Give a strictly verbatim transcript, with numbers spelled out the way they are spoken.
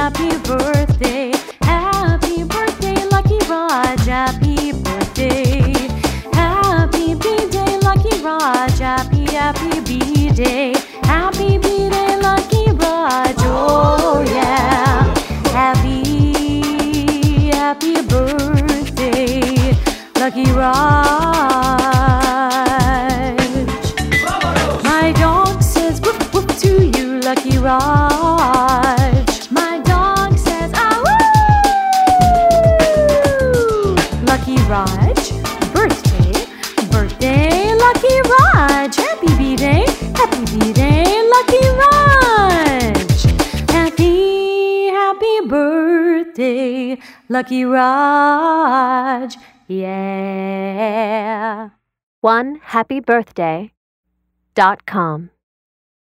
happy birthday. Happy birthday, Lucky Raj. Happy birthday. Happy B-Day, Lucky Raj. Happy, happy B-Day. Happy B-Day, Lucky Raj. Oh yeah. Happy, happy birthday, Lucky Raj. My dog says woof woof to you, Lucky Raj. My dog says ah woo. Lucky Raj, birthday, birthday, Lucky Raj. Happy B-Day, happy B-Day, Lucky Raj. Happy, happy birthday, Lucky Raj. Yeah. one happy birthday dot com